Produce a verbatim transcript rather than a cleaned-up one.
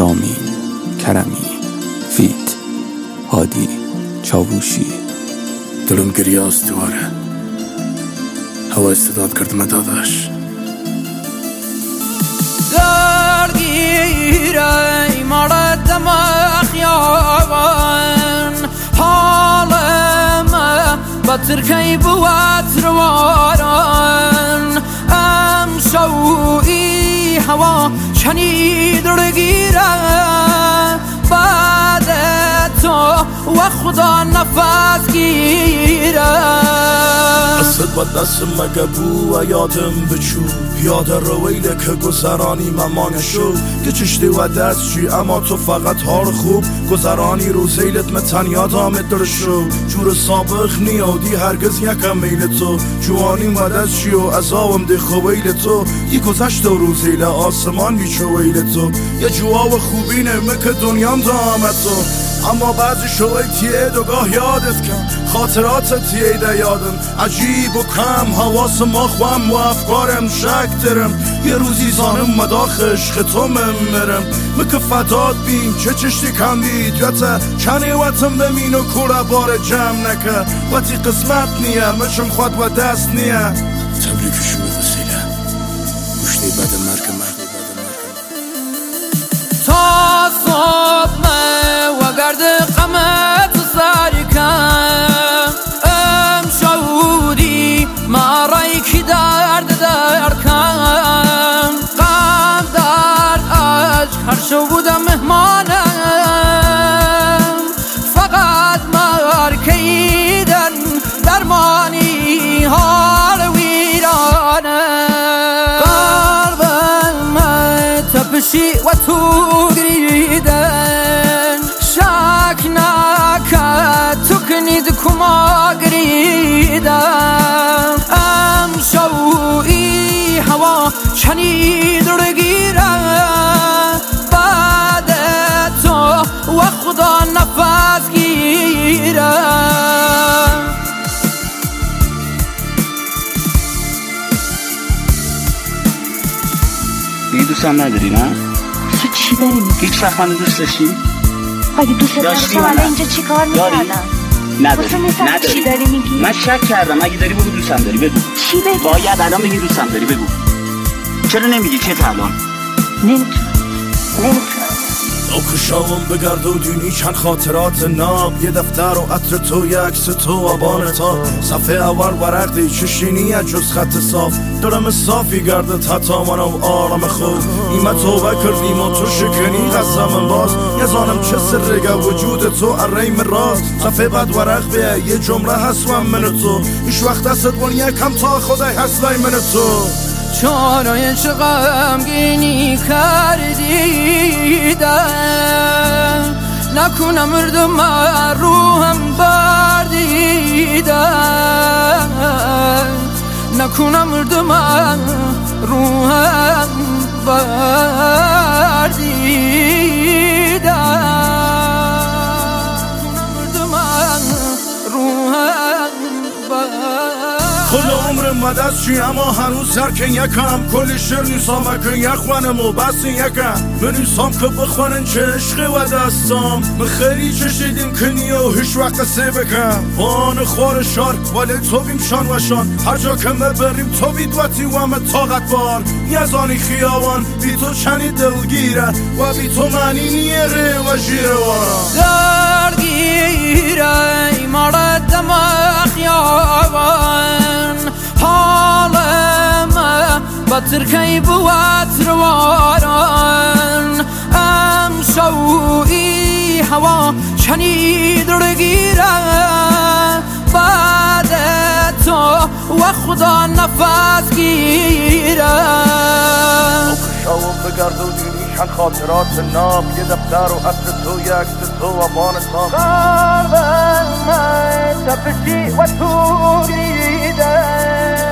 رامین کرمی، فیت هادی چاووشی. دلم گریه از دواره، هوا استعداد کردم داداش. درگیره مردم خیابان، حالم بترکی بود رواران. امشوی هوا شنید رگیره، بعد تو و خدا نفس گیره. دست با دست مگه بو و یادم بچو، یاد رویله که گذرانی ممان شو. که چشتی و دست چی اما تو فقط حال خوب گذرانی رو زیلت متن یادامت در شو. جور سابق نیادی هرگز یکم میل تو، جوانی و دست چی و عذابم ده خویل تو. یه گذشت رو زیل آسمان بیچو ویل تو، یه جواب خوبینه مکه دنیام دامت تو. اما بعضی شوی تیه دوگاه یادت کن، خاطرات تیه ده یادم عجیب و کم. حواس ما خوام و افکارم شک درم، یه روزی زانم مداخ عشق تو ممرم. مکه فتاد بین چه چشتی کندید یاته، چنی وطن بمین و کورا بار جمع نکه. وقتی قسمت نیه مچم خود و دست نیه. تبریکشو وسیله گوشتی بعد مرگ مرگ تا صبح و گرد قمت ساری کن، ام شودی مارای کی درد در کن. غم درد عشق هر شو بودم مهمانم، فقط مرکیدن درمانی حال ویرانم. قلبم تپشی و تو گریدن، شک نکرد تو کنید کما گریدن. ام شوی هوا شنید رگیره، بعد تو و خدا نفس گیره. دیگه دوستم نداری نه؟ تو چی داری میگی؟ هیچ وقت من دوست داشتی؟ اگه دوست داشتی حالا اینجا چی کار میکردم؟ نداری نداری چی داری میگی؟ من شک کردم. اگه داری بگو دوستم داری بگو. چی بگو؟ باید الان بگی دوستم داری بگو. چرا نمیگی؟ چه الان؟ نمیتونم نمیتونم ناکشاوم بگرد و دونی چند خاطرات ناب، یه دفتر و عطر تو یه عکس تو و بان تا. صفحه اول ورق دی چشینی جز خط صاف، دلم صافی گردت حتی منو آرام خوب. ایمه توبه کردیم و تو شکنی قسم باز، یه زانم چه سرگه وجود تو اریم راست. صفحه بعد ورق بیه یه جمله هست و من تو، ایش وقت دست بون یکم تا خدای هستای من تو. چانای چه غمگینی کردیدن، نکنم مردم روحم بردیدن. نکنم مردم روحم بردیدن. مردم روحم بردیدن. کل عمر مدد چی اما هنوز سرکن یکم، کلی شعر نیسام اکن یخوانم و بس یکم. بنیسام که بخوانن چه عشقی و دستام، من خیلی چشیدیم کنی و هیچ وقت سه بکن. بان خوار شار ولی تو بیم شان و شان، هر جا که بریم تو بید وطی و همه طاقت بار. یزانی خیابان بی تو چنی دلگیره و بی تو معنی نیره و جیره وارا. درگیره مردم خیابان، حالم بترکی بود رواران. ام شوی هوا شنید رگیره، بعد تو و خدا نفس گیره. ناکشاوم بگرد و دینی چند خاطرات ناب، یه دفتر و عطر تو یه عکس تو و بان تا. قلبم تپشی و تو گریدن،